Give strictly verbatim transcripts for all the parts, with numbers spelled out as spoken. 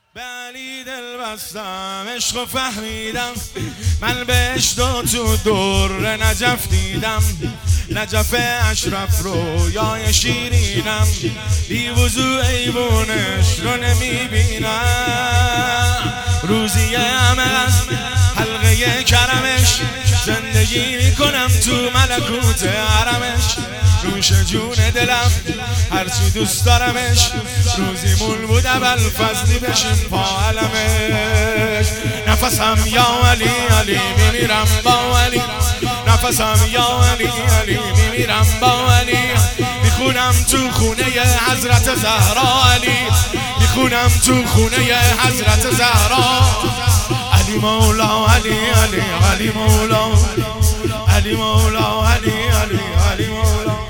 به علی دل بستم عشق و فهمیدم، من بهش دو تو دور نجف دیدم، نجف اشرف رو یای شیرینم، بی وضوع ایوونش رو نمیبینم، روزی همه از حلقه کرمش، زندگی میکنم تو ملکوت حرمش، نوش جون دلم هرچی دوست دارمش، روزی مول بود اول فضلی بشین پا علمش، نفسم یا علی علی میمیرم با علی، نفسم یا علی علی میمیرم با علی، میخونم تو خونه حضرت زهرا علی، میخونم تو خونه حضرت زهرا علی مولا علی علی علی مولا علی مولا علی علی علی مولا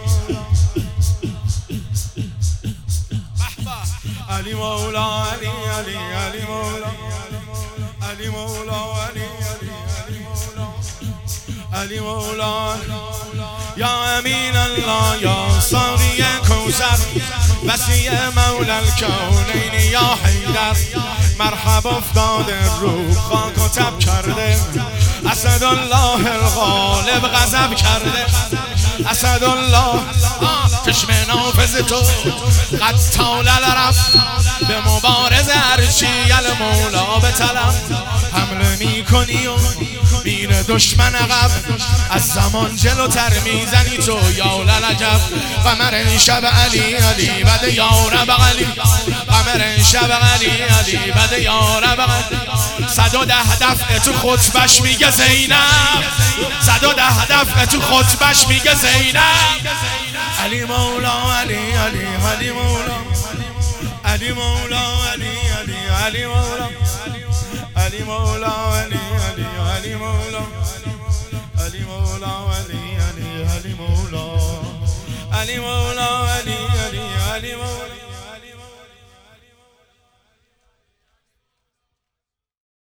علی مولا علی علی علی مولا علی مولا علی علی علی مولا علی مولا یا امین الله یا ساقی کوثر وسیع مولا الکونین یا حیدر، مرحب افتاده رو خاک و تب کرده، اسد الله الغالب غضب کرده، اسد الله چشم نافذ تو قتال العرب، به مبارز هرچی المولا به طلب، حمله میکنی و میره دشمن عقب، از زمان جلوتر میزنی تو یا للجب، قمر شب علی علی بد یا رب علی، قمر شب علی علی بد یا رب علی، صد و ده دفعه تو خطبش میگه زینب، صد و ده دفعه تو خطبش میگه زینب، علی مولا علی علی علی مولا علی مولا علی علی علی مولا علی مولا علی علی علی مولا علی مولا علی علی علی مولا علی مولا